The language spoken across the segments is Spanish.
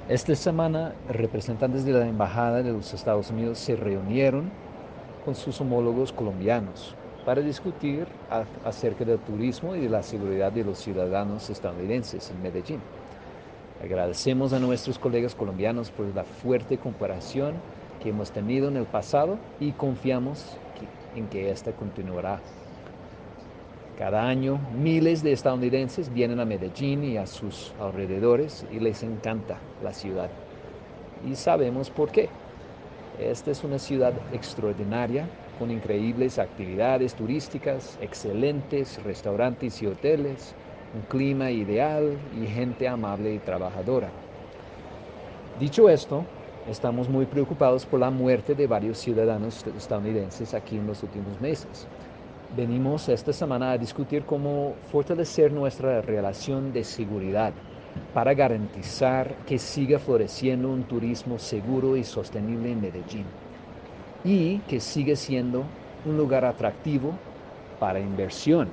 Esta semana, representantes de la Embajada de los Estados Unidos se reunieron con sus homólogos colombianos para discutir acerca del turismo y de la seguridad de los ciudadanos estadounidenses en Medellín. Agradecemos a nuestros colegas colombianos por la fuerte cooperación que hemos tenido en el pasado y confiamos en que esta continuará. Cada año, miles de estadounidenses vienen a Medellín y a sus alrededores y les encanta la ciudad. Y sabemos por qué. Esta es una ciudad extraordinaria, con increíbles actividades turísticas, excelentes restaurantes y hoteles, un clima ideal y gente amable y trabajadora. Dicho esto, estamos muy preocupados por la muerte de varios ciudadanos estadounidenses aquí en los últimos meses. Venimos esta semana a discutir cómo fortalecer nuestra relación de seguridad para garantizar que siga floreciendo un turismo seguro y sostenible en Medellín y que siga siendo un lugar atractivo para inversión.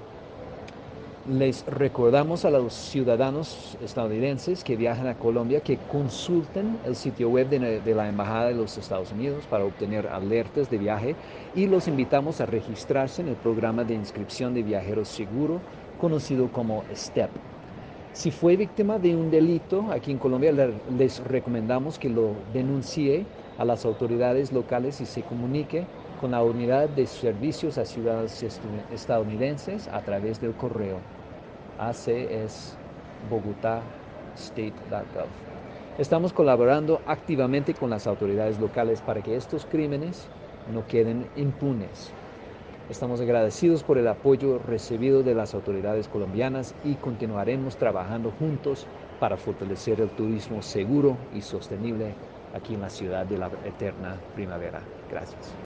Les recordamos a los ciudadanos estadounidenses que viajan a Colombia que consulten el sitio web de la Embajada de los Estados Unidos para obtener alertas de viaje y los invitamos a registrarse en el programa de inscripción de viajeros seguro conocido como STEP. Si fue víctima de un delito aquí en Colombia, les recomendamos que lo denuncie a las autoridades locales y se comunique con la Unidad de Servicios a Ciudadanos Estadounidenses a través del correo acs.bogota.state.gov. Estamos colaborando activamente con las autoridades locales para que estos crímenes no queden impunes. Estamos agradecidos por el apoyo recibido de las autoridades colombianas y continuaremos trabajando juntos para fortalecer el turismo seguro y sostenible aquí en la ciudad de la eterna primavera. Gracias.